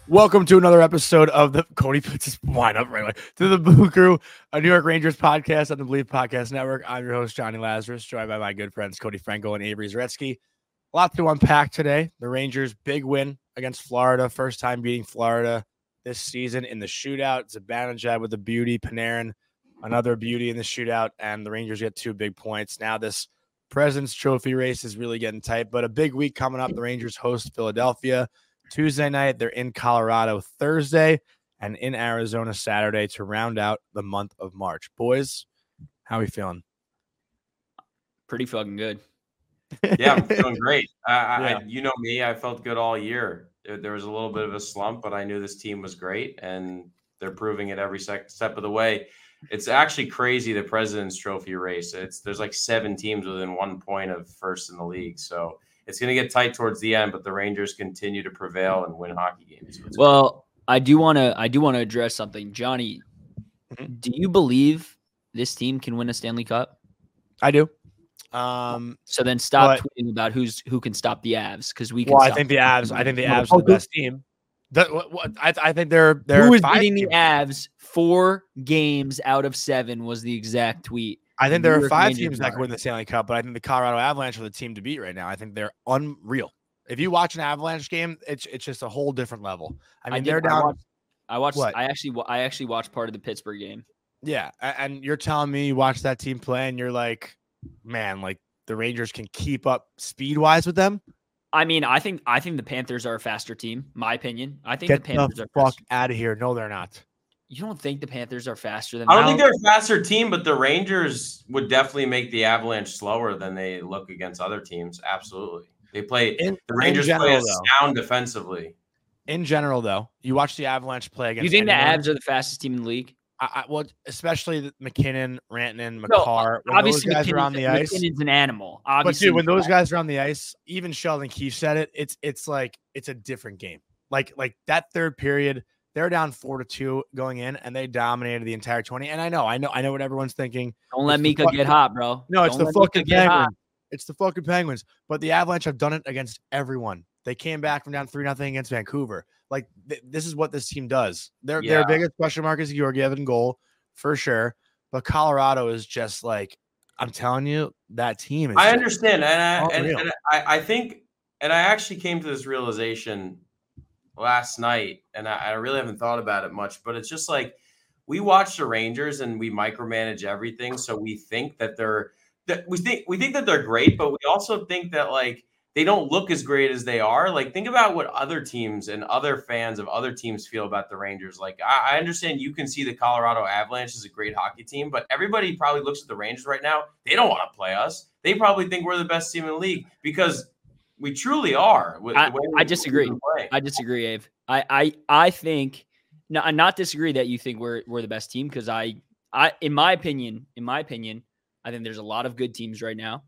Welcome to another episode of the Cody puts his wine up right away to the Boo Crew, a New York Rangers podcast on the Believe Podcast Network. I'm your host, Johnny Lazarus, joined by my good friends Cody Franco and Avery Zaretsky. A lot to unpack today. The Rangers' big win against Florida, first time beating Florida this season in the shootout. Zibanejad with a beauty, Panarin, another beauty in the shootout, and the Rangers get 2 big points. Now this President's Trophy race is really getting tight, but a big week coming up. The Rangers host Philadelphia Tuesday night. They're in Colorado Thursday and in Arizona Saturday to round out the month of March. Boys, how are we feeling? Pretty fucking good. Yeah, I'm feeling great. You know me, I felt good all year. There was a little bit of a slump, but I knew this team was great, and they're proving it every step of the way. It's actually crazy, the President's Trophy race. There's like 7 teams within 1 point of first in the league, so it's going to get tight towards the end. But the Rangers continue to prevail and win hockey games. Well, I do want to address something, Johnny. Do you believe this team can win a Stanley Cup? I do. So then stop tweeting about who can stop the Avs, because we can. Well, I think the Avs are the best team. I think they're who is beating the Avs 4 games out of 7 was the exact tweet. I think there are 5 teams that can win the Stanley Cup, but I think the Colorado Avalanche are the team to beat right now. I think they're unreal. If you watch an Avalanche game, it's just a whole different level. I mean, they're down. I actually watched part of the Pittsburgh game. Yeah, and you're telling me you watch that team play, and you're like, man, like the Rangers can keep up speed-wise with them? I mean, I think the Panthers are a faster team. My opinion. I think the Panthers are fuck out of here. No, they're not. You don't think the Panthers are faster than? I don't think they're a faster team, but the Rangers would definitely make the Avalanche slower than they look against other teams. Absolutely, the Rangers play sound defensively. In general, though, you watch the Avalanche play against. You think the Avs are the fastest team in the league? Well, especially McKinnon, Rantanen, Makar. No, obviously, those guys are on the ice. McKinnon's an animal. Obviously, but dude, when those guys are on the ice, even Sheldon Keefe said it. It's like it's a different game. Like that third period, they're down 4-2 going in, and they dominated the entire 20. And I know what everyone's thinking. Don't let Mika get hot, bro. No, it's the fucking Penguins. It's the fucking Penguins. But the Avalanche have done it against everyone. They came back from down 3-0 against Vancouver. Like this is what this team does. Their biggest question mark is Georgiev in goal for sure. But Colorado is just like, I'm telling you, that team is. I understand, and I think, and I actually came to this realization last night, and I really haven't thought about it much, but it's just like we watch the Rangers and we micromanage everything, so we think that we think that they're great, but we also think that like they don't look as great as they are. Like, think about what other teams and other fans of other teams feel about the Rangers. Like, I understand you can see the Colorado Avalanche as a great hockey team, but everybody probably looks at the Rangers right now. They don't want to play us. They probably think we're the best team in the league because we truly are. I disagree. I disagree, Abe. I think not disagree that you think we're the best team, because I in my opinion, I think there's a lot of good teams right now.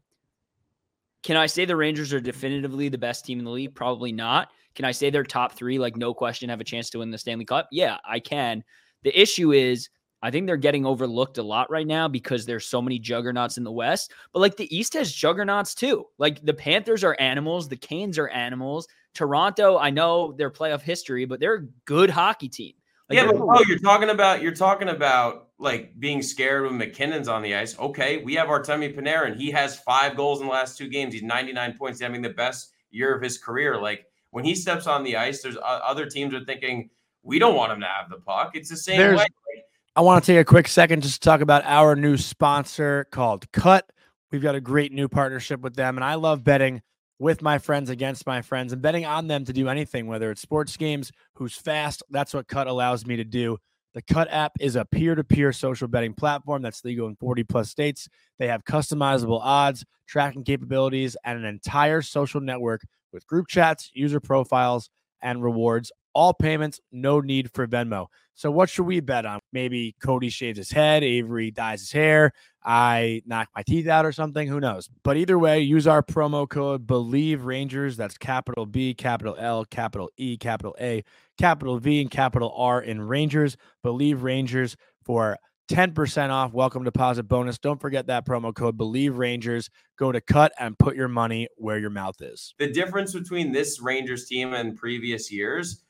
Can I say the Rangers are definitively the best team in the league? Probably not. Can I say they're top 3, like no question, have a chance to win the Stanley Cup? Yeah, I can. The issue is I think they're getting overlooked a lot right now because there's so many juggernauts in the West. But like the East has juggernauts too. Like the Panthers are animals. The Canes are animals. Toronto, I know their playoff history, but they're a good hockey team. Like, yeah, but you're talking about like being scared when McKinnon's on the ice. Okay, we have Artemi Panarin. He has 5 goals in the last 2 games. He's 99 points, having the best year of his career. Like when he steps on the ice, there's other teams are thinking we don't want him to have the puck. It's the same way. I want to take a quick second just to talk about our new sponsor called Cut. We've got a great new partnership with them, and I love betting with my friends against my friends and betting on them to do anything, whether it's sports games, who's fast. That's what Cut allows me to do. The Cut app is a peer-to-peer social betting platform that's legal in 40 plus states. They have customizable odds, tracking capabilities, and an entire social network with group chats, user profiles, and rewards. All payments, no need for Venmo. So what should we bet on? Maybe Cody shaves his head, Avery dyes his hair, I knock my teeth out or something. Who knows? But either way, use our promo code Believe Rangers. That's capital B, capital L, capital E, capital A, capital V, and capital R in Rangers. Believe Rangers for 10% off. Welcome deposit bonus. Don't forget that promo code Believe Rangers. Go to Cut and put your money where your mouth is. The difference between this Rangers team and previous years,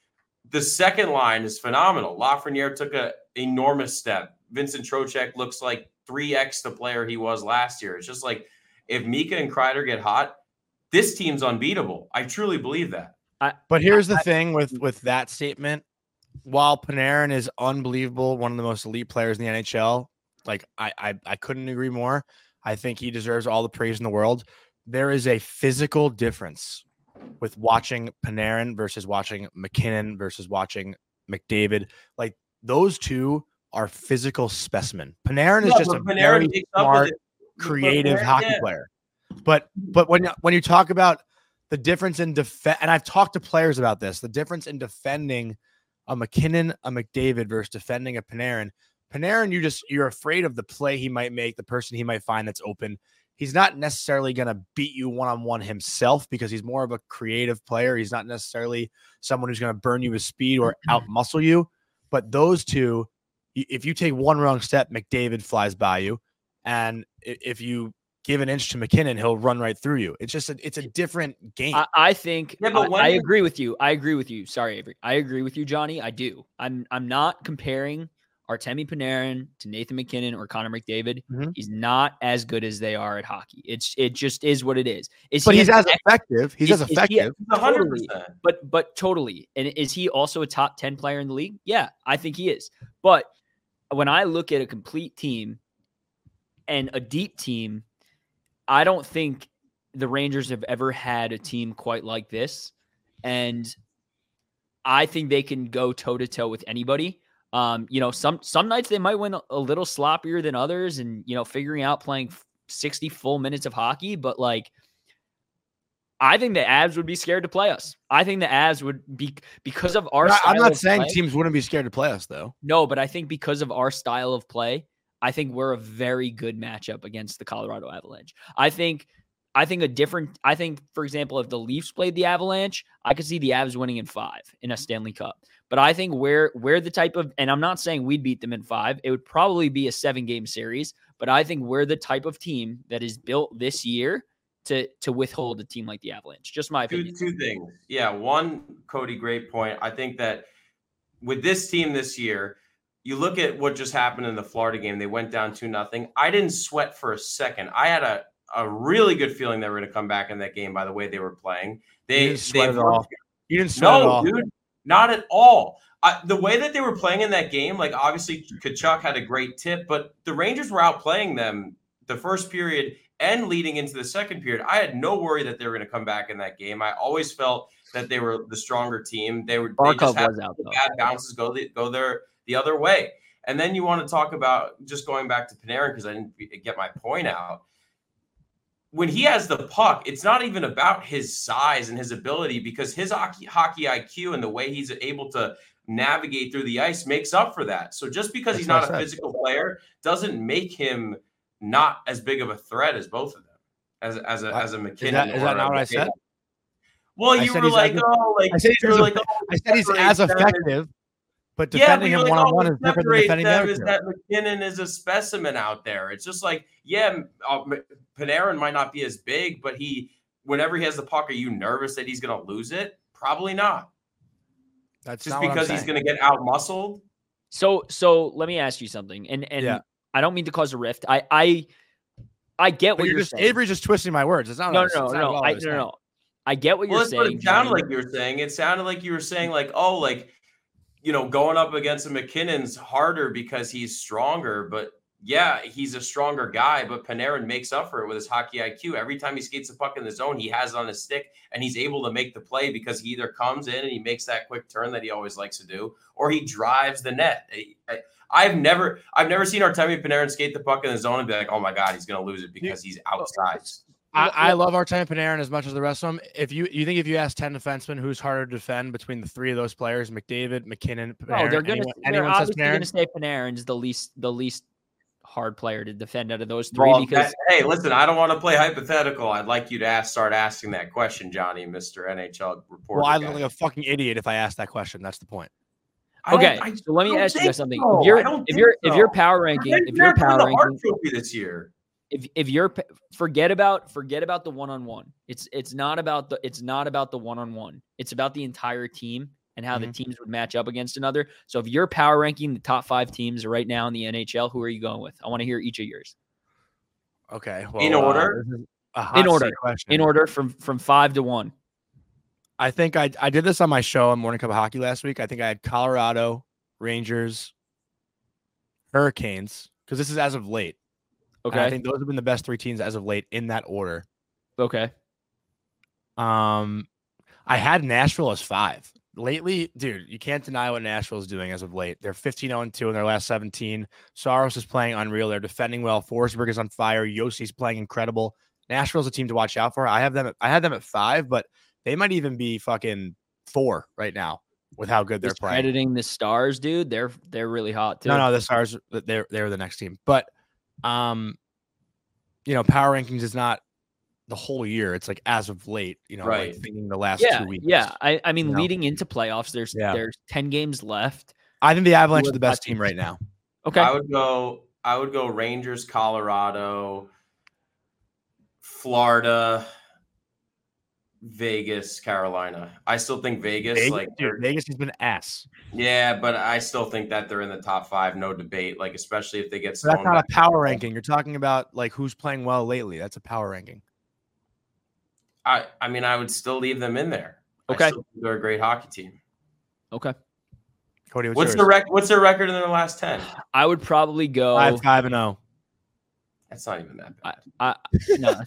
The second line is phenomenal. Lafreniere took an enormous step. Vincent Trocheck looks like 3x the player he was last year. It's just like if Mika and Kreider get hot, this team's unbeatable. I truly believe that. But here's the thing with that statement. While Panarin is unbelievable, one of the most elite players in the NHL, like I couldn't agree more. I think he deserves all the praise in the world. There is a physical difference with watching Panarin versus watching McKinnon versus watching McDavid. Like those two are physical specimen. Panarin is just a very smart, creative hockey player. But when you talk about the difference in defense, and I've talked to players about this, the difference in defending a McKinnon, a McDavid versus defending a Panarin. Panarin, you're afraid of the play he might make, the person he might find that's open. He's not necessarily going to beat you one-on-one himself because he's more of a creative player. He's not necessarily someone who's going to burn you with speed or out-muscle you. But those two, if you take one wrong step, McDavid flies by you. And if you give an inch to McKinnon, he'll run right through you. It's just it's a different game. I think I agree with you. I agree with you. Sorry, Avery. I agree with you, Johnny. I do. I'm not comparing Artemi Panarin to Nathan McKinnon or Connor McDavid. Mm-hmm. He's not as good as they are at hockey. It just is what it is. But he's as effective. He's as effective. 100%. But totally. And is he also a top 10 player in the league? Yeah, I think he is. But when I look at a complete team and a deep team, I don't think the Rangers have ever had a team quite like this. And I think they can go toe-to-toe with anybody. Some nights they might win a little sloppier than others and, figuring out playing 60 full minutes of hockey. But, I think the Avs would be scared to play us. I think the Avs would be because of our style I'm not saying teams wouldn't be scared to play us, though. No, but I think because of our style of play, I think we're a very good matchup against the Colorado Avalanche. I think, for example, if the Leafs played the Avalanche, I could see the Avs winning in 5 in a Stanley Cup. But I think we're the type of, and I'm not saying we'd beat them in 5. It would probably be a 7-game series. But I think we're the type of team that is built this year to withhold a team like the Avalanche. Just my opinion. Two things. Yeah. One, Cody, great point. I think that with this team this year, you look at what just happened in the Florida game. They went down 2-0. I didn't sweat for a second. I had a really good feeling they were going to come back in that game by the way they were playing. You didn't sweat at all. No, dude, not at all. The way that they were playing in that game, obviously Tkachuk had a great tip, but the Rangers were outplaying them the first period and leading into the second period. I had no worry that they were going to come back in that game. I always felt that they were the stronger team. They just had bad bounces go the other way. And then you want to talk about just going back to Panarin because I didn't get my point out. When he has the puck, it's not even about his size and his ability because his hockey IQ and the way he's able to navigate through the ice makes up for that. So just because he's not a physical player doesn't make him not as big of a threat as both of them, as a McKinnon. Is that not what I said? Well, you were like, I said he's as effective. But defending him one-on-one is different than defending them. Is that McKinnon is a specimen out there. It's just Panarin might not be as big, but whenever he has the puck, are you nervous that he's going to lose it? Probably not. That's just because he's going to get out-muscled. So let me ask you something. And yeah. I don't mean to cause a rift. I get what you're saying. Avery's just twisting my words. It's not. No. I get what you're saying. What it sounded like you were saying. It sounded like you were saying going up against a McKinnon's harder because he's stronger, but yeah, he's a stronger guy, but Panarin makes up for it with his hockey IQ. Every time he skates the puck in the zone, he has it on his stick and he's able to make the play because he either comes in and he makes that quick turn that he always likes to do, or he drives the net. I've never seen Artemi Panarin skate the puck in the zone and be like, oh my God, he's going to lose it because he's outside. I love Artemi Panarin as much as the rest of them. If you ask 10 defensemen who's harder to defend between the 3 of those players, McDavid, McKinnon, Panarin, they're obviously going to say Panarin's the least hard player to defend out of those 3 hey, listen, I don't want to play hypothetical. I'd like you to start asking that question, Johnny, Mr. NHL reporter. Well, I look like a fucking idiot if I ask that question. That's the point. Okay, so let me ask you guys something. If you're power ranking, trophy this year. If you're forget about the one-on-one. It's not about the one-on-one. It's about the entire team. and how the teams would match up against another. So if you're power ranking the top 5 teams right now in the NHL, who are you going with? I want to hear each of yours. Okay. Well, in order? In order from 5 to 1. I think I did this on my show on Morning Cup of Hockey last week. I think I had Colorado, Rangers, Hurricanes, because this is as of late. Okay. And I think those have been the best 3 teams as of late in that order. Okay. I had Nashville as 5. Lately, dude, you can't deny what Nashville is doing as of late. They're 15-0-2 in their last 17. Saros is playing unreal. They're defending well. Forsberg is on fire. Yossi's playing incredible. Nashville's a team to watch out for. I had them at 5, but they might even be fucking 4 right now with how good they're playing. Crediting the Stars, dude. They're really hot too. No, the Stars, they're the next team. But power rankings is not the whole year. It's like as of late, right. like thinking the last 2 weeks. Yeah. I mean, leading into playoffs, there's 10 games left. I think the Avalanche are the best team right now. Okay. I would go Rangers, Colorado, Florida, Vegas, Carolina. I still think Vegas has been ass. Yeah, but I still think that they're in the top 5, no debate. Like, especially if they get. So that's not a power ranking. You're talking about like who's playing well lately. That's a power ranking. I mean, I would still leave them in there. Okay, they're a great hockey team. Okay, Cody, what's their record in their last 10? I would probably go 5-0. That's not even that bad. No.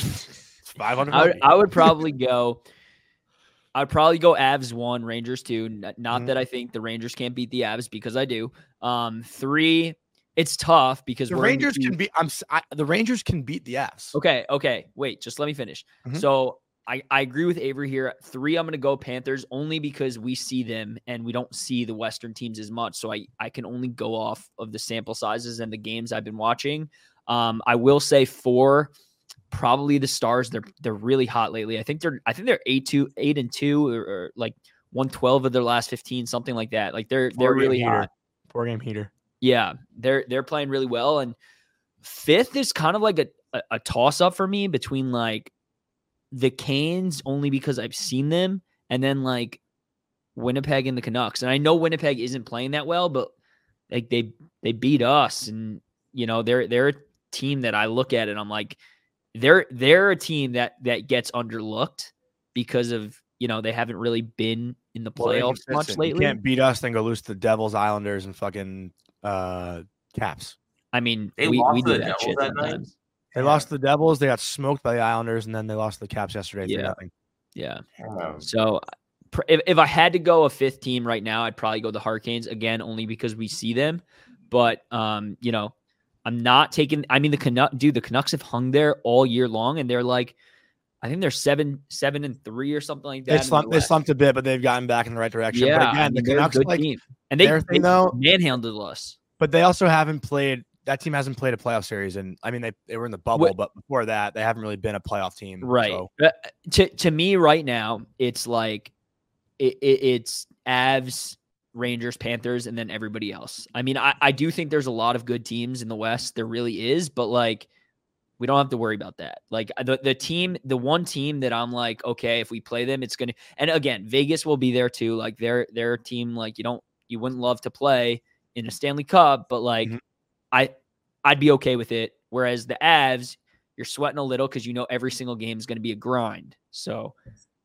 500. I would probably go. I'd probably go Avs 1, Rangers 2. Not that I think the Rangers can't beat the Avs, because I do. 3, it's tough because the Rangers can beat. The Rangers can beat the Avs. Okay. Wait, just let me finish. So I agree with Avery here. 3, I'm going to go Panthers only because we see them and we don't see the Western teams as much. So I can only go off of the sample sizes and the games I've been watching. I will say 4. Probably the Stars. They're really hot lately. I think they're 8-2 or like 112 of their last 15, something like that. Like they're really hot. 4-game heater. Yeah, they're playing really well. And 5th is kind of like a toss up for me between like the Canes, only because I've seen them, and then like Winnipeg and the Canucks. And I know Winnipeg isn't playing that well, but like they beat us, and they're a team that I look at and I'm like, they're a team that gets underlooked because of they haven't really been in the playoffs much lately. You can't beat us, then go lose to the Devils, Islanders, and fucking Caps. I mean, we do that shit sometimes. They lost to the Devils. They got smoked by the Islanders, and then they lost to the Caps yesterday. Yeah. So if I had to go a 5th team right now, I'd probably go the Hurricanes again, only because we see them. But I'm not taking. I mean, the Canucks have hung there all year long, and they're like, I think they're 7-3 or something like that. They slumped a bit, but they've gotten back in the right direction. Yeah, but again, the Canucks team. And they manhandled us. But they also haven't played. That team hasn't played a playoff series, and I mean they were in the bubble, but before that, they haven't really been a playoff team. Right. So. To me, right now, it's like it's Avs, Rangers, Panthers, and then everybody else. I mean, I do think there's a lot of good teams in the West. There really is, but like we don't have to worry about that. Like the one team that I'm like, okay, if we play them, it's gonna. And again, Vegas will be there too. Like they're a team like you wouldn't love to play in a Stanley Cup, but like I'd be okay with it. Whereas the Avs, you're sweating a little because every single game is going to be a grind. So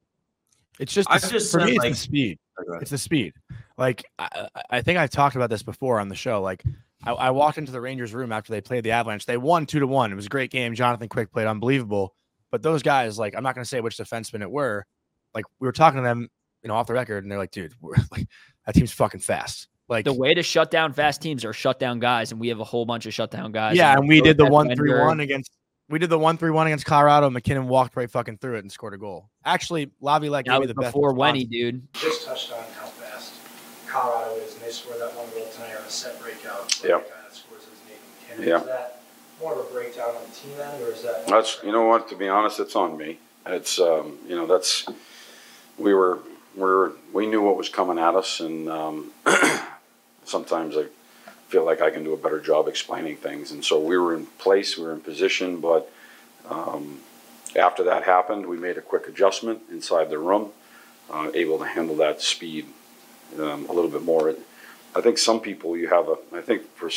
it's just for me, it's the speed. It's the speed. Like I think I've talked about this before on the show. Like I walked into the Rangers room after they played the Avalanche. They won 2-1. It was a great game. Jonathan Quick played unbelievable. But those guys, like, I'm not going to say which defensemen it were. Like we were talking to them, off the record, and they're like, dude, that team's fucking fast. Like the way to shut down fast teams are shut down guys, and we have a whole bunch of shutdown guys. Yeah, and we did the 1-3-1 against. We did the 1-3-1 against Colorado. McKinnon walked right fucking through it and scored a goal. Actually, Laviolette gave me the best before Wenny, dude. Just touched on how fast Colorado is, and they scored that one goal tonight on a set breakout. Yeah. Scores his name. Yeah. Is that more of a breakdown on the team end, or is that? That's what. To be honest, it's on me. It's that's we knew what was coming at us, and sometimes I feel like I can do a better job explaining things. And so we were in place, we were in position, but after that happened, we made a quick adjustment inside the room, able to handle that speed a little bit more. I think some people I think for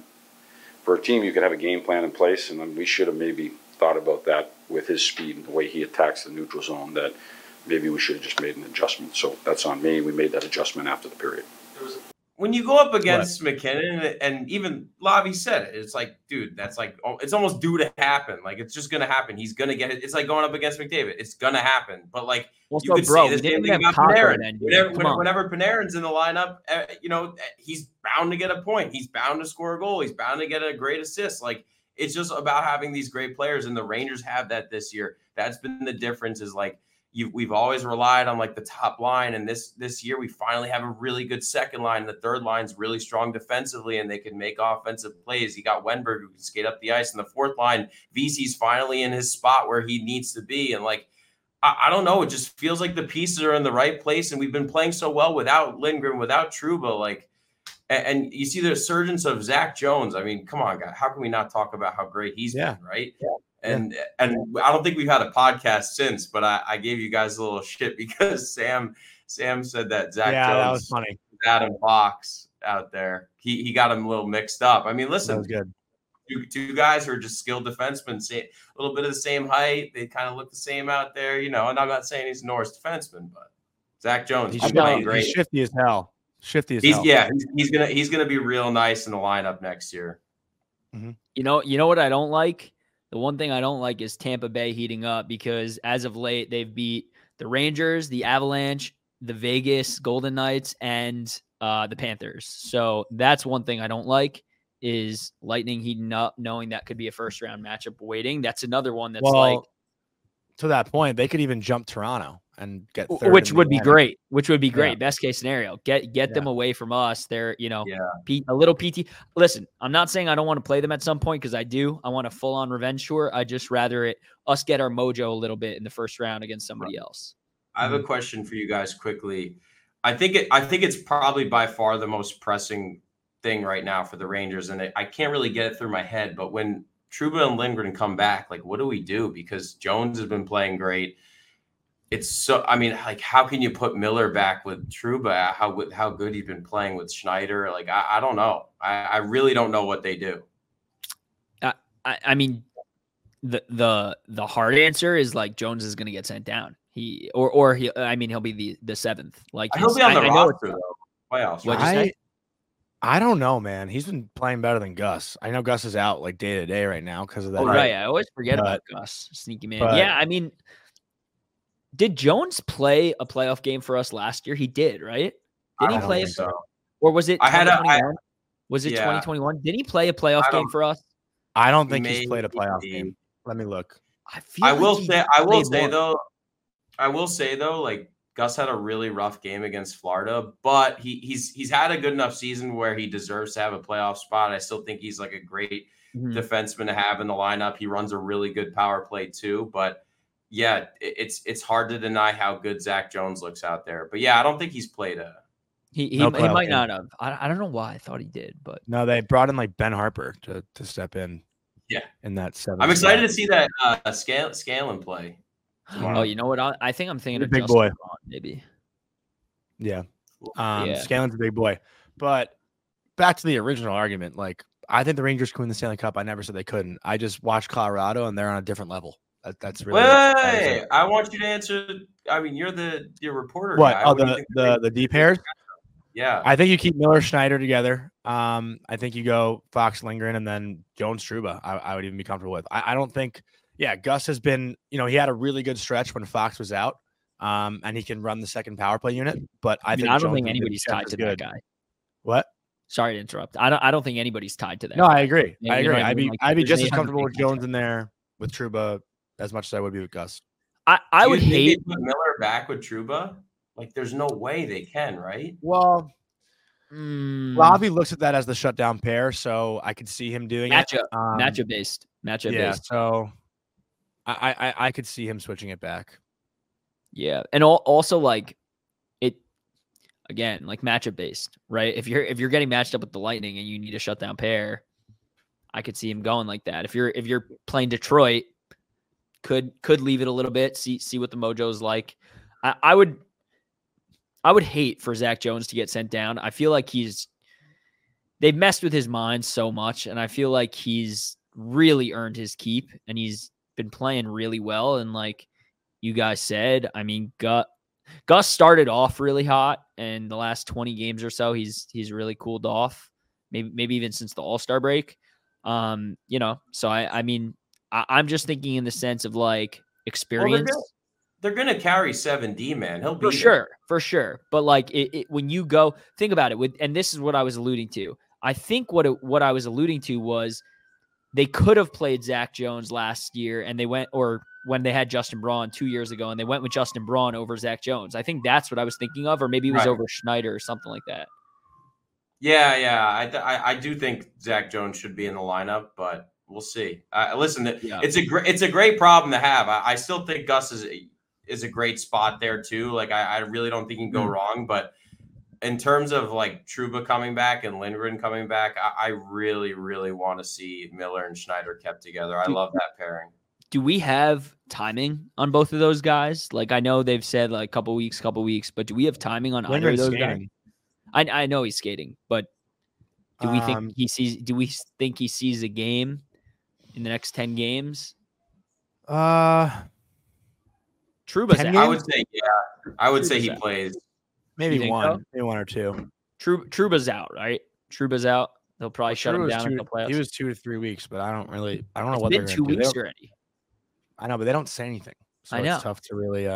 a team you could have a game plan in place, and we should have maybe thought about that with his speed and the way he attacks the neutral zone, that maybe we should have just made an adjustment. So that's on me. We made that adjustment after the period. When you go up against MacKinnon, and even Lavi said it, it's like, dude, that's like, it's almost due to happen. Like, it's just going to happen. He's going to get it. It's like going up against McDavid. It's going to happen. But, like, you could say the same thing about Panarin. Whenever Panarin's in the lineup, he's bound to get a point. He's bound to score a goal. He's bound to get a great assist. Like, it's just about having these great players, and the Rangers have that this year. That's been the difference, is like, we've always relied on like the top line, and this year we finally have a really good second line. The third line's really strong defensively, and they can make offensive plays. You got Wenberg, who can skate up the ice, and the fourth line, VC's finally in his spot where he needs to be. And like, I don't know, it just feels like the pieces are in the right place, and we've been playing so well without Lindgren, without Trouba. Like, and you see the resurgence of Zach Jones. I mean, come on, guys, how can we not talk about how great he's been, right? Yeah. And I don't think we've had a podcast since, but I gave you guys a little shit because Sam said that Zach Jones, that was funny. Adam Fox out there, he got him a little mixed up. I mean, listen, that was good. Two guys who are just skilled defensemen, a little bit of the same height. They kind of look the same out there, and I'm not saying he's a Norris defenseman, but Zach Jones, he's playing great. He's shifty as hell. Yeah, he's gonna be real nice in the lineup next year. Mm-hmm. You know what I don't like? The one thing I don't like is Tampa Bay heating up, because as of late, they've beat the Rangers, the Avalanche, the Vegas Golden Knights, and the Panthers. So that's one thing I don't like, is Lightning heating up, knowing that could be a first-round matchup waiting. That's another one that's to that point, they could even jump Toronto and get third, which would be great. Yeah. Best case scenario. Get them away from us. They're a little PT. Listen, I'm not saying I don't want to play them at some point, because I do. I want a full on revenge tour. I just rather us get our mojo a little bit in the first round against somebody else. I have a question for you guys quickly. I think it's probably by far the most pressing thing right now for the Rangers, and I can't really get it through my head. But when Trouba and Lindgren come back, like, what do we do? Because Jones has been playing great. It's so, I mean, like, how can you put Miller back with Trouba? How good he's been playing with Schneider? Like, I don't know. I really don't know what they do. I mean, the hard answer is, like, Jones is going to get sent down. He'll be the seventh. Like, he'll be on the roster though. Playoffs. What'd you say? I don't know, man. He's been playing better than Gus. I know Gus is out like day to day right now because of that. Oh, right. I always forget about Gus, sneaky man. Yeah, I mean, did Jones play a playoff game for us last year? He did, right? Did he play? Or was it 2021? Was it 2021? Did he play a playoff game for us? I don't think he's played a playoff game. Let me look. I will say though, like, Gus had a really rough game against Florida, but he's had a good enough season where he deserves to have a playoff spot. I still think he's like a great defenseman to have in the lineup. He runs a really good power play too. But yeah, it's hard to deny how good Zach Jones looks out there. But yeah, I don't think he's played a. He might not have. I don't know why. I thought he did, but no, they brought in like Ben Harper to step in. Yeah, in that 7. I'm excited to see that Scanlon play. Oh, you know what? I think I'm thinking of big boy, maybe. Yeah, Scanlon's a big boy. But back to the original argument, like, I think the Rangers could win the Stanley Cup. I never said they couldn't. I just watched Colorado, and they're on a different level. That's really. Wait, I want you to answer. I mean, you're your reporter. What? Guy. Oh, the deep pairs. Yeah, I think you keep Miller Schneider together. I think you go Fox Lindgren and then Jones Trouba. I would even be comfortable with. I don't think. Yeah, Gus has been, he had a really good stretch when Fox was out, and he can run the second power play unit. But I don't think anybody's tied to that guy. What? Sorry to interrupt. I don't think anybody's tied to that. No, I agree. I'd be just as comfortable with Jones in there with Trouba as much as I would be with Gus. I would hate put Miller back with Trouba. Like, there's no way they can, right? Well, Robbie looks at that as the shutdown pair, so I could see him doing matchup based. So. I could see him switching it back. Yeah, and also like it again, like matchup based, right? If you're getting matched up with the Lightning and you need a shutdown pair, I could see him going like that. If you're playing Detroit, could leave it a little bit, see what the mojo's like. I would I would hate for Zach Jones to get sent down. I feel like they've messed with his mind so much, and I feel like he's really earned his keep, and he's been playing really well. And like you guys said, I mean, Gus started off really hot, and the last 20 games or so, he's really cooled off. Maybe even since the All-Star break. So I mean, I'm just thinking in the sense of like experience. Well, they're gonna carry 7D, man. He'll be for sure. But like when you go think about it and this is what I was alluding to. I think what I was alluding to was they could have played Zach Jones last year, and they went, or when they had Justin Braun 2 years ago, and they went with Justin Braun over Zach Jones. I think that's what I was thinking of, or maybe it was over Schneider or something like that. Yeah. I do think Zach Jones should be in the lineup, but we'll see. Listen, it's a great problem to have. I still think Gus is a great spot there too. Like I really don't think he can go wrong, but in terms of like Trouba coming back and Lindgren coming back, I really, really want to see Miller and Schneider kept together. I love that pairing. Do we have timing on both of those guys? Like I know they've said like couple weeks, but do we have timing on either of those guys? I know he's skating, but do we think he sees? Do we think he sees a game in the next 10 games? Trouba's out. I would say, I would say he plays. Maybe one, so? maybe one or two. Trouba's out, right? Trouba's out. They'll probably shut him down in the playoffs. He was 2 to 3 weeks, but I don't know it's what been they're 2 going to do. weeks already. I know, but they don't say anything. So I know. It's tough to really.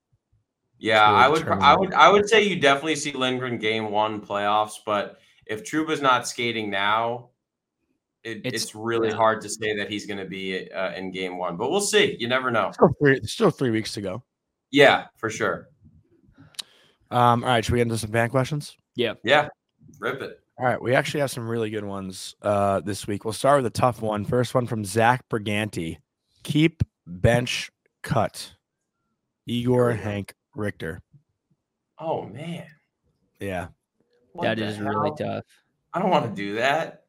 Yeah, really I would say you definitely see Lindgren game 1 playoffs, but if Trouba's not skating now, it's really hard to say that he's going to be in game 1. But we'll see. You never know. Still 3 weeks to go. Yeah, for sure. All right, should we get into some fan questions? Yeah, rip it. All right, we actually have some really good ones this week. We'll start with a tough one. First one from Zach Briganti. Keep, bench, cut. Igor, Hank, Richter. Oh, man. Yeah. That is really tough. I don't want to do that.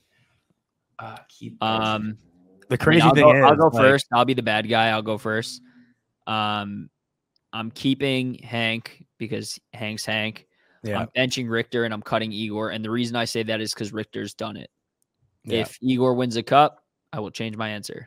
Keep. The crazy thing is, I'll go first. I'll be the bad guy. I'll go first. I'm keeping Hank because Hank's Hank. Yeah. I'm benching Richter and I'm cutting Igor. And the reason I say that is because Richter's done it. Yeah. If Igor wins a cup, I will change my answer.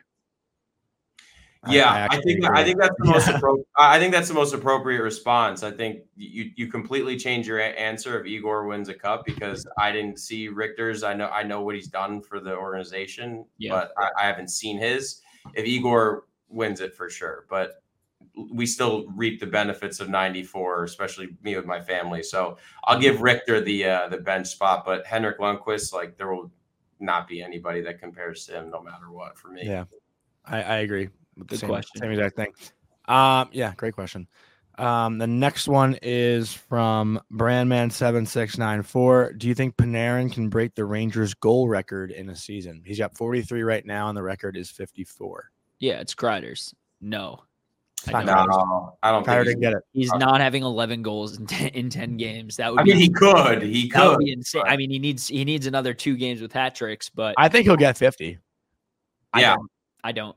Yeah, I think that's the most I think that's the most appropriate response. I think you completely change your answer if Igor wins a cup because I didn't see Richter's. I know what he's done for the organization, but I haven't seen his. If Igor wins it for sure, but we still reap the benefits of 94, especially me with my family. So I'll give Richter the bench spot, but Henrik Lundqvist, like there will not be anybody that compares to him no matter what for me. Yeah, I agree. Good question. Same exact thing. Yeah, great question. The next one is from Brandman7694. Do you think Panarin can break the Rangers goal record in a season? He's got 43 right now, and the record is 54. Yeah, it's Kreider's. No. I don't think didn't get it. He's not having 11 goals in 10 games. That would he could. That would be insane. I mean, he needs another 2 games with hat tricks, but I think he'll get 50. I don't.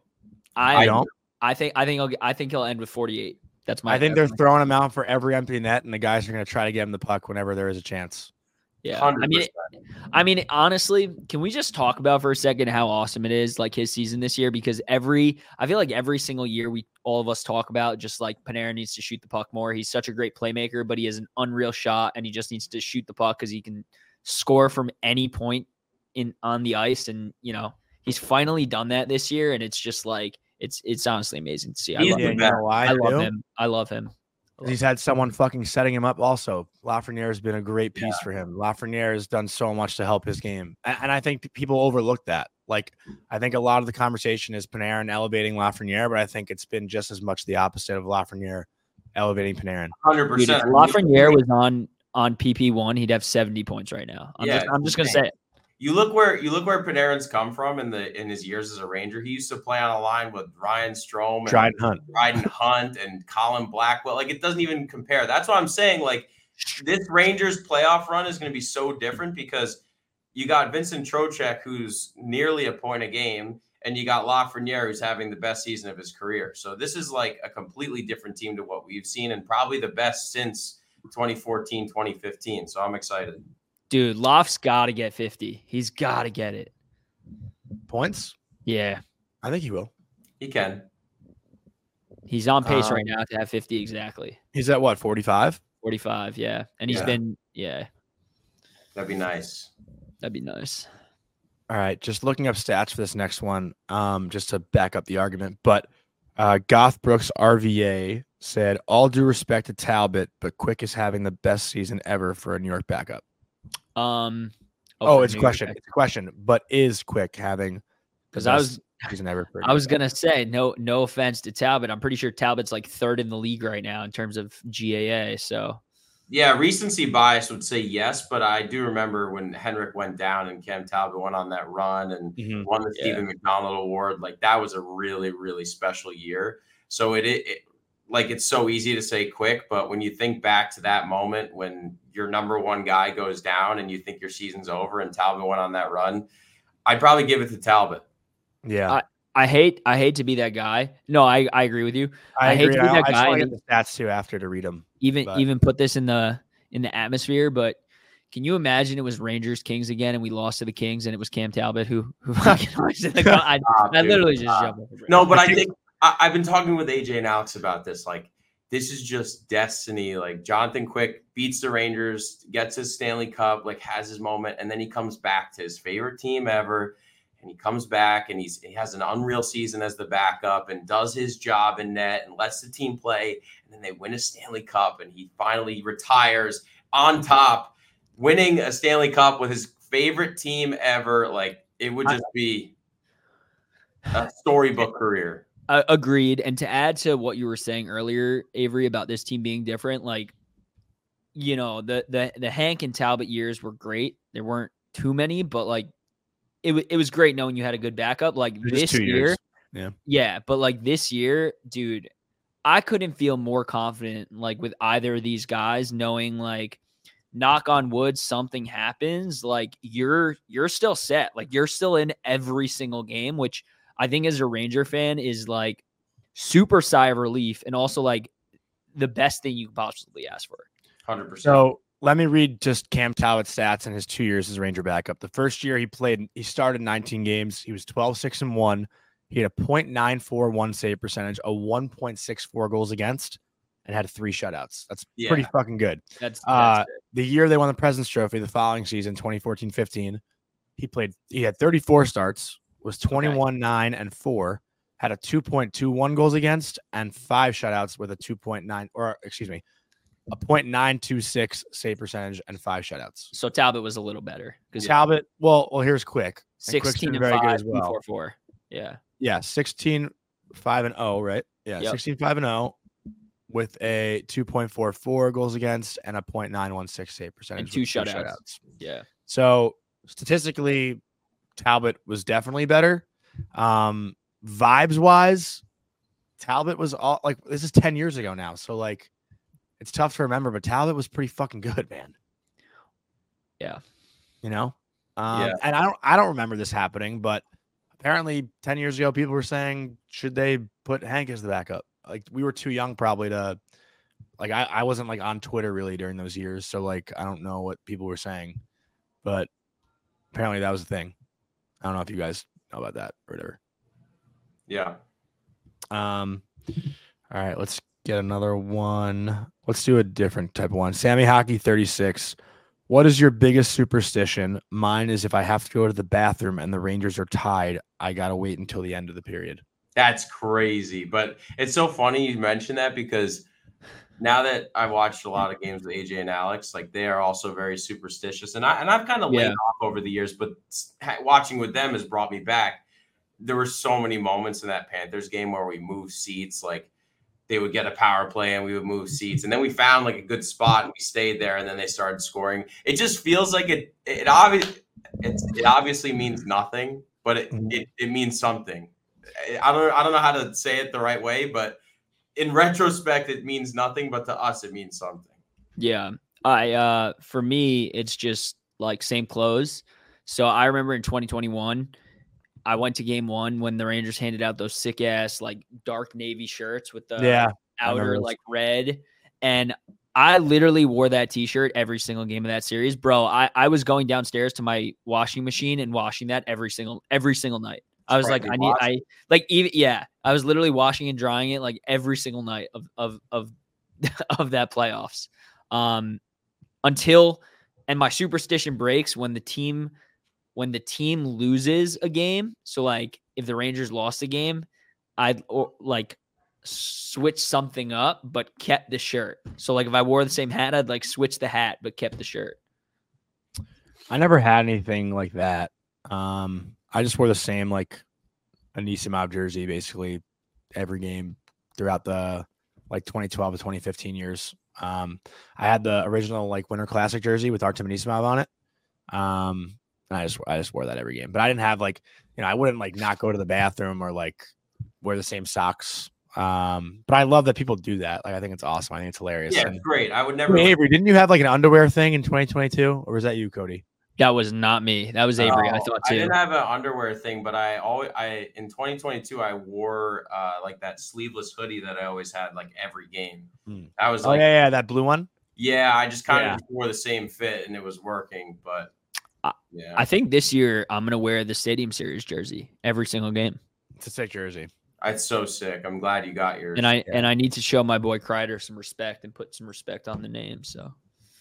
I think he'll end with 48. That's my. I think they're throwing him out for every empty net, and the guys are going to try to get him the puck whenever there is a chance. Yeah, 100%. I mean, honestly, can we just talk about for a second how awesome it is, like his season this year? Because I feel like every single year all of us talk about just like Panarin needs to shoot the puck more. He's such a great playmaker, but he has an unreal shot, and he just needs to shoot the puck because he can score from any point on the ice, and he's finally done that this year, and it's just like. It's honestly amazing to see. I love him. He's had someone fucking setting him up also. Lafreniere has been a great piece for him. Lafreniere has done so much to help his game. And I think people overlook that. Like, I think a lot of the conversation is Panarin elevating Lafreniere, but I think it's been just as much the opposite of Lafreniere elevating Panarin. 100%. Dude, if Lafreniere was on PP1, he'd have 70 points right now. I'm just going to say it. You look where Panarin's come from in his years as a Ranger. He used to play on a line with Ryan Strome and Dryden Hunt and Colin Blackwell. Like, it doesn't even compare. That's what I'm saying. Like, this Rangers playoff run is going to be so different because you got Vincent Trocheck, who's nearly a point a game, and you got Lafreniere, who's having the best season of his career. So this is like a completely different team to what we've seen, and probably the best since 2014, 2015. So I'm excited. Dude, Loft's got to get 50. He's got to get it. Points? Yeah. I think he will. He can. He's on pace right now to have 50 exactly. He's at what, 45? 45, yeah. And he's been, That'd be nice. That'd be nice. All right, just looking up stats for this next one, just to back up the argument. But Goth Brooks RVA said, all due respect to Talbot, but Quick is having the best season ever for a New York backup. It's a question. It's a question. But is Quick having the best season ever for a I was gonna say no offense to Talbot. I'm pretty sure Talbot's like third in the league right now in terms of GAA. So yeah, recency bias would say yes, but I do remember when Henrik went down and Cam Talbot went on that run and won the Stephen McDonald Award. Like that was a really, really special year. So it's so easy to say Quick, but when you think back to that moment when your number one guy goes down and you think your season's over and Talbot went on that run, I'd probably give it to Talbot. Yeah. I hate to be that guy. No, I agree with you. I hate to be that guy. I just get the stats too after to read them. Even put this in the atmosphere, but can you imagine it was Rangers Kings again and we lost to the Kings and it was Cam Talbot who fucking I literally just jumped over. No, but I think I've been talking with AJ and Alex about this. Like, this is just destiny. Like, Jonathan Quick beats the Rangers, gets his Stanley Cup, like has his moment, and then he comes back to his favorite team ever. And he comes back and he has an unreal season as the backup and does his job in net and lets the team play. And then they win a Stanley Cup and he finally retires on top, winning a Stanley Cup with his favorite team ever. Like, it would just be a storybook career. Agreed. And to add to what you were saying earlier, Avery, about this team being different, like, you know, the Hank and Talbot years were great. There weren't too many, but like, it was great knowing you had a good backup. Like this year, but like this year, dude, I couldn't feel more confident like with either of these guys, knowing like, knock on wood, something happens, like you're still set, like you're still in every single game, which I think as a Ranger fan is like super sigh of relief and also like the best thing you could possibly ask for. 100%. So let me read just Cam Talbot's stats in his 2 years as Ranger backup. The first year he started 19 games. He was 12-6-1. He had a .941 save percentage, a 1.64 goals against, and had 3 shutouts. That's pretty fucking good. That's the year they won the President's Trophy, the following season, 2014-15, he had 34 starts, was 21-9-4, had a 2.21 goals against, and 5 shutouts with a a .926 save percentage and 5 shutouts. So Talbot was a little better because Talbot. Well, here's Quick. 16 and very 5, good as well. 4-4. Yeah. 16-5-0, right? Yeah, 16-5-0 with a 2.44 goals against and a .916 save percentage and 2 shutouts. Yeah. So statistically, Talbot was definitely better. Vibes wise, Talbot was all like, this is 10 years ago now. So like, it's tough to remember, but Talbot was pretty fucking good, man. Yeah. You know? And I don't remember this happening, but apparently 10 years ago, people were saying, should they put Hank as the backup? Like, we were too young probably to, like, I wasn't like on Twitter really during those years. So like, I don't know what people were saying, but apparently that was the thing. I don't know if you guys know about that or whatever. Yeah. All right, let's get another one. Let's do a different type of one. Sammy Hockey 36. What is your biggest superstition? Mine is if I have to go to the bathroom and the Rangers are tied, I got to wait until the end of the period. That's crazy. But it's so funny you mentioned that because now that I've watched a lot of games with AJ and Alex, like they are also very superstitious. And I've kind of laid off over the years, but watching with them has brought me back. There were so many moments in that Panthers game where we moved seats, like they would get a power play and we would move seats. And then we found like a good spot and we stayed there and then they started scoring. It just feels like it obviously means nothing, but it means something. I don't know how to say it the right way, but in retrospect, it means nothing, but to us, it means something. Yeah. For me, it's just like same clothes. So I remember in 2021, I went to game 1 when the Rangers handed out those sick ass like dark navy shirts with the outer like red. And I literally wore that T-shirt every single game of that series, bro. I was going downstairs to my washing machine and washing that every single night. I was like, I was literally washing and drying it like every single night of of that playoffs. Until my superstition breaks when the team loses a game. So like if the Rangers lost a game, I'd like switch something up but kept the shirt. So like if I wore the same hat, I'd like switch the hat but kept the shirt. I never had anything like that. I just wore the same like Anisimov jersey basically every game throughout the like 2012 to 2015 years. I had the original like Winter Classic jersey with Artem Anisimov on it. And I just wore that every game. But I didn't have like, I wouldn't like not go to the bathroom or like wear the same socks. But I love that people do that. Like I think it's awesome. I think it's hilarious. Yeah, it's great. I would never. Avery, didn't you have like an underwear thing in 2022, or was that you, Cody? That was not me. That was Avery. I thought too. I didn't have an underwear thing, but I in 2022 I wore like that sleeveless hoodie that I always had like every game. That was that blue one. Yeah, I just kind of wore the same fit and it was working, but yeah. I think this year I'm gonna wear the Stadium Series jersey every single game. It's a sick jersey. It's so sick. I'm glad you got yours. And I need to show my boy Kreider some respect and put some respect on the name. So,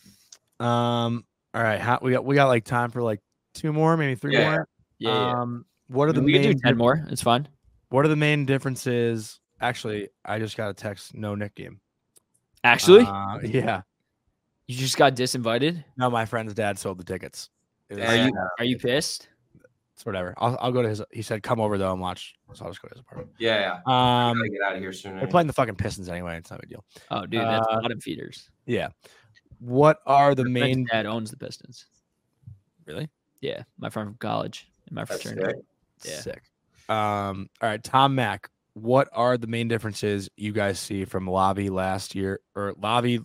all right, we got like time for like 2 more, maybe 3 more. Yeah. What are the we main can do 10 more? It's fine. What are the main differences? Actually, I just got a text. No Nick game. Actually, yeah. You just got disinvited. No, my friend's dad sold the tickets. Are you pissed? It's whatever. I'll go to his. He said come over though and watch. So I'll just go to his apartment. Yeah. I gotta get out of here soon. They're playing the fucking Pistons anyway. It's not a big deal. Oh, dude, that's bottom feeders. Yeah. What are the main? Dad owns the Pistons. Really? Yeah, my friend from college in my fraternity. Yeah. Sick. All right, Tom Mack. What are the main differences you guys see from Lavi last year or Lavi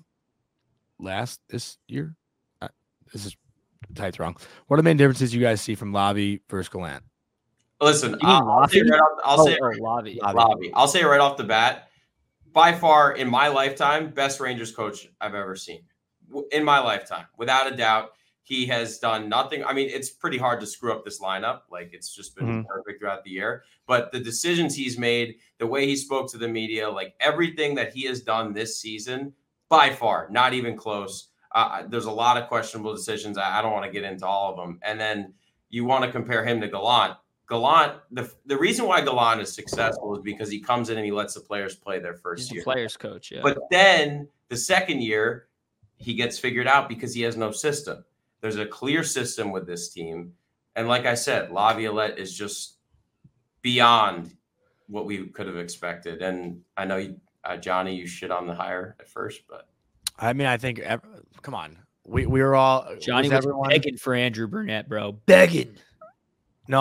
this year? This is typed wrong. What are the main differences you guys see from Lavi versus Gallant? Listen, I'll say Lavi. I'll say right off the bat, by far in my lifetime, best Rangers coach I've ever seen. In my lifetime, without a doubt, he has done nothing. I mean, it's pretty hard to screw up this lineup. Like it's just been perfect throughout the year. But the decisions he's made, the way he spoke to the media, like everything that he has done this season, by far, not even close. There's a lot of questionable decisions. I don't want to get into all of them. And then you want to compare him to Gallant. Gallant, the reason why Gallant is successful is because he comes in and he lets the players play their first year. He's the players coach, yeah. But then the second year, he gets figured out because he has no system. There's a clear system with this team. And like I said, Laviolette is just beyond what we could have expected. And I know, Johnny, you shit on the hire at first, but. I mean, I think, come on. We were all. Johnny was begging for Andrew Burnett, bro. Begging. No,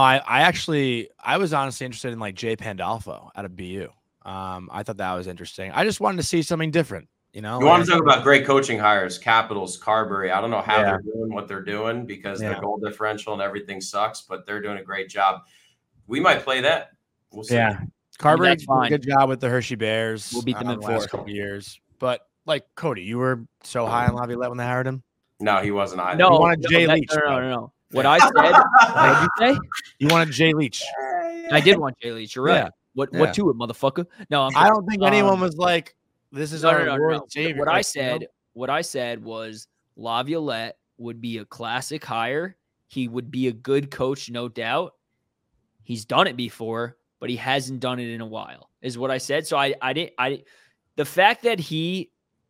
I was honestly interested in like Jay Pandolfo out of BU. I thought that was interesting. I just wanted to see something different. You want to talk about great coaching hires, Capitals, Carberry. I don't know how they're doing what they're doing because their goal differential and everything sucks, but they're doing a great job. We might play that. We'll see. Yeah. Carberry did a good job with the Hershey Bears. We'll beat them in 4 couple years. But like Cody, you were so high on Laviolette when they hired him? No, he wasn't either. No, you wanted Jay Leach. No. What I said, what did you say? You wanted Jay Leach. I did want Jay Leach. You're right. What to it, motherfucker? No, I don't think anyone was like, this is our world savior. What I said was Laviolette would be a classic hire. He would be a good coach, no doubt. He's done it before, but he hasn't done it in a while, is what I said. So the fact that he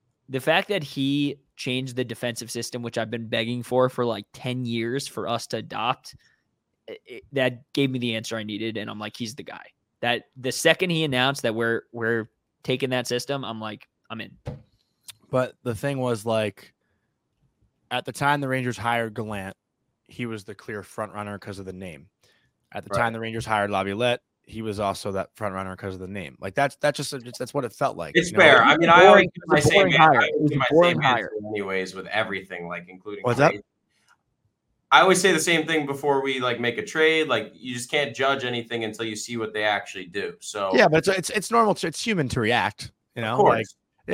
changed the defensive system, which I've been begging for like 10 years for us to adopt, that gave me the answer I needed. And I'm like, he's the guy. That the second he announced that we're taking that system, I'm like, I'm in. But the thing was, like, at the time the Rangers hired Gallant, he was the clear front runner because of the name. At the time the Rangers hired Laviolette, he was also that front runner because of the name. Like that's what it felt like. It's fair. I mean, I always do my same answer anyways with everything, like including. What's that? I always say the same thing before we like make a trade. Like you just can't judge anything until you see what they actually do. So yeah, but it's normal. It's human to react. You know, of course. Like, yeah.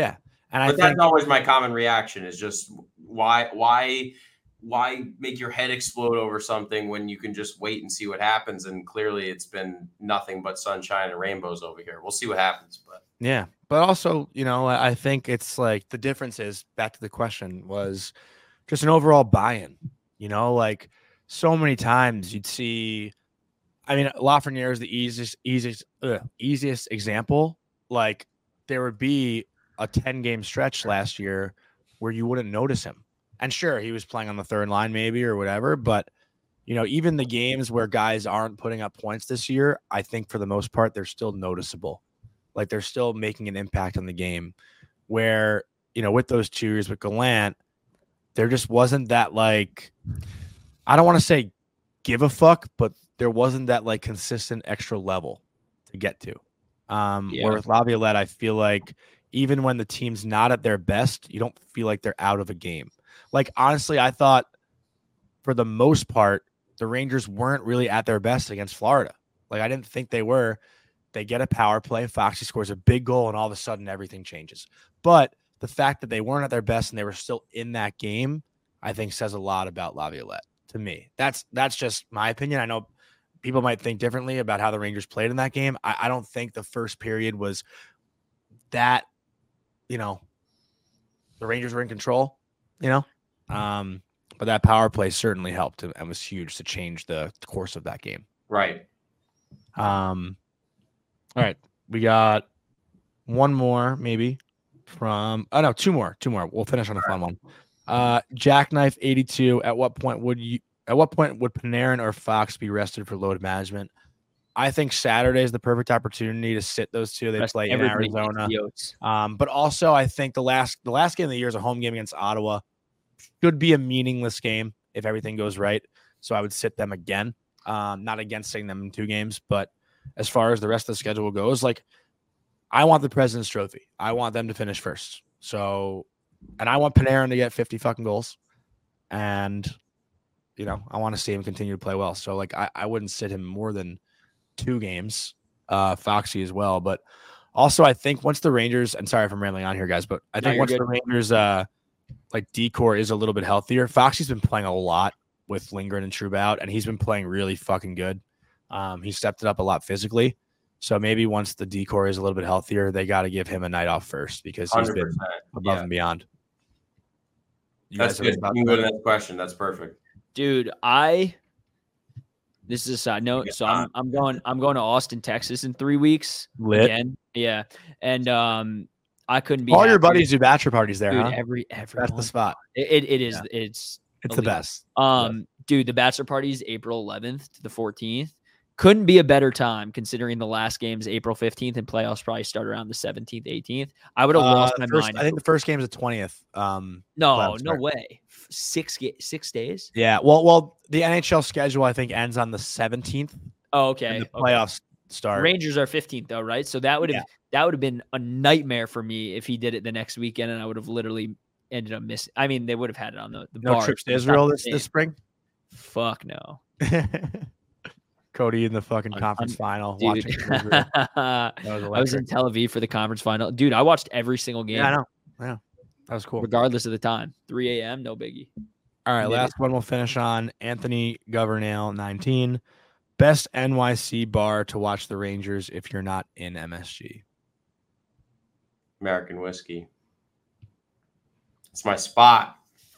But that's always my common reaction is just why make your head explode over something when you can just wait and see what happens? And clearly it's been nothing but sunshine and rainbows over here. We'll see what happens. But yeah, but also, I think it's like the difference is, back to the question, was just an overall buy-in. Like so many times you'd see, I mean, Lafreniere is the easiest example. Like there would be a 10-game stretch last year where you wouldn't notice him. And sure, he was playing on the third line maybe or whatever, but even the games where guys aren't putting up points this year, I think for the most part, they're still noticeable. Like they're still making an impact on the game where, with those 2 years with Gallant, there just wasn't that, like, I don't want to say give a fuck, but there wasn't that like consistent extra level to get to. Where with Laviolette, I feel like even when the team's not at their best, you don't feel like they're out of a game. Like, honestly, I thought for the most part, the Rangers weren't really at their best against Florida. Like, I didn't think they were. They get a power play. Foxy scores a big goal, and all of a sudden everything changes. But the fact that they weren't at their best and they were still in that game, I think says a lot about Laviolette to me. That's just my opinion. I know people might think differently about how the Rangers played in that game. I don't think the first period was that, the Rangers were in control, but that power play certainly helped and was huge to change the course of that game. Right. All right. We got one more maybe from, two more. We'll finish on a fun one. Jackknife 82. At what point would Panarin or Fox be rested for load management? I think Saturday is the perfect opportunity to sit those two. They play in Arizona. But also I think the last game of the year is a home game against Ottawa. Should be a meaningless game if everything goes right. So I would sit them again. Not against sitting them in 2 games, but as far as the rest of the schedule goes, like, I want the President's Trophy. I want them to finish first. So, and I want Panarin to get 50 fucking goals. And, I want to see him continue to play well. So, like, I wouldn't sit him more than 2 games, Foxy as well. But also, I think once the Rangers, and sorry if I'm rambling on here, guys, but I think once the Rangers, like, decor is a little bit healthier, Foxy's been playing a lot with Lindgren and Trouba out, and he's been playing really fucking good. He stepped it up a lot physically. So maybe once the decor is a little bit healthier, they got to give him a night off first because he's been above and beyond. That's good. You can go to the next question. That's perfect. Dude, this is a side note. So I'm going to Austin, Texas in 3 weeks. Lit. Again. Yeah. And I couldn't be all happier. Your buddies do bachelor parties there, dude, huh? Every That's the spot. It is. Yeah. It's the best. Dude, the bachelor party is April 11th to the 14th. Couldn't be a better time considering the last game's April 15th and playoffs probably start around the 17th, 18th. I would have lost my mind. I think the first game is the 20th. No way. 6 days? Yeah. Well, the NHL schedule I think ends on the 17th. Oh, okay. And the playoffs start. Rangers are 15th though, right? So that would have been a nightmare for me if he did it the next weekend, and I would have literally ended up missing. I mean, they would have had it on the bar. Trips to Israel this spring? Fuck no. Cody in the fucking conference final. Dude. Watching I was in Tel Aviv for the conference final. Dude, I watched every single game. Yeah, I know. Yeah. That was cool. Regardless of the time. 3 a.m., no biggie. All right, last one we'll finish on. Anthony Governale, 19. Best NYC bar to watch the Rangers if you're not in MSG? American Whiskey. It's my spot.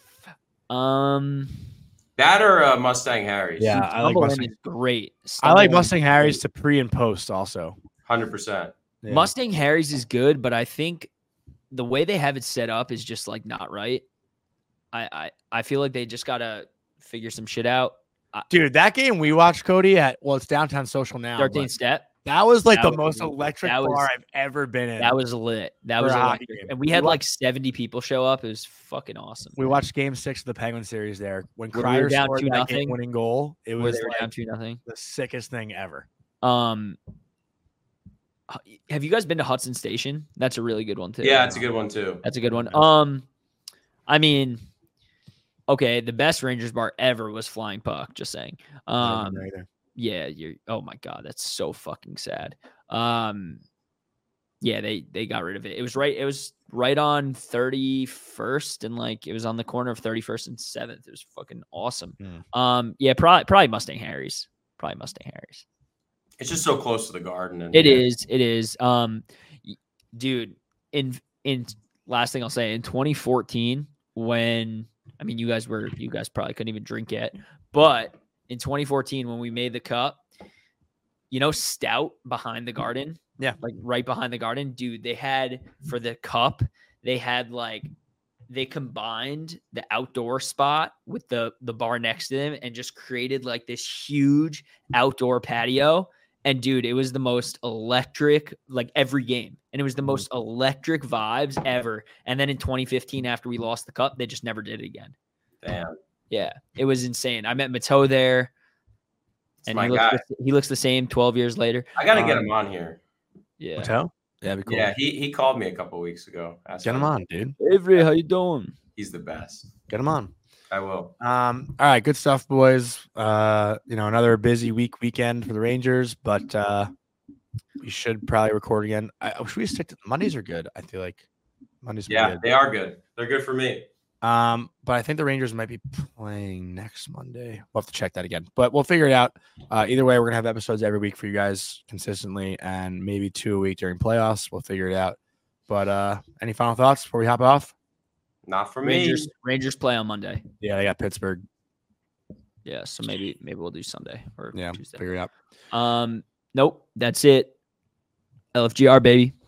That or Mustang Harry's. Yeah, I like Mustang. Is great. I like Mustang Harry's to pre and post also. 100%. Yeah. Mustang Harry's is good, but I think the way they have it set up is just like not right. I feel like they just gotta figure some shit out. Dude, that game we watched, Cody, it's Downtown Social now. 13th Step. That was like the most electric bar I've ever been in. That was lit. That was electric. And we had like 70 people show up. It was fucking awesome. We watched Game 6 of the Penguin series there. When Kreider scored that game-winning goal, it was down 2-0. The sickest thing ever. Have you guys been to Hudson Station? That's a really good one too. Yeah, it's a good one too. That's a good one. I mean, okay, the best Rangers bar ever was Flying Puck. Just saying. Yeah, oh my god, that's so fucking sad. Yeah, they got rid of it. It was right on 31st, and like it was on the corner of 31st and 7th. It was fucking awesome. Yeah, probably Mustang Harry's. Probably Mustang Harry's. It's just so close to the Garden. And It is. Dude, in last thing I'll say, in 2014, when you guys probably couldn't even drink yet, but in 2014 when we made the cup, Stout behind the Garden. Yeah. Like right behind the Garden, dude, they had for the cup, they combined the outdoor spot with the bar next to them and just created like this huge outdoor patio. And dude, it was the most electric, like every game. And it was the most electric vibes ever. And then in 2015, after we lost the cup, they just never did it again. Damn. Yeah. It was insane. I met Mateau there. And he looks the same 12 years later. I got to get him on here. Yeah. Mateau? Yeah, be cool. Yeah, he called me a couple of weeks ago. Get him on, dude. Avery, how you doing? He's the best. Get him on. I will. All right, good stuff, boys. Another busy weekend for the Rangers, but we should probably record again. Should we stick to Mondays are good? I feel like Mondays. Yeah, they are good. They're good for me. But I think the Rangers might be playing next Monday. We'll have to check that again, but we'll figure it out. Either way, we're gonna have episodes every week for you guys consistently, and maybe 2 a week during playoffs. We'll figure it out. But any final thoughts before we hop off? Not for me. Rangers play on Monday. Yeah, they got Pittsburgh. Yeah, so maybe we'll do Sunday or Tuesday. Figure it out. Nope, that's it. LFGR, baby.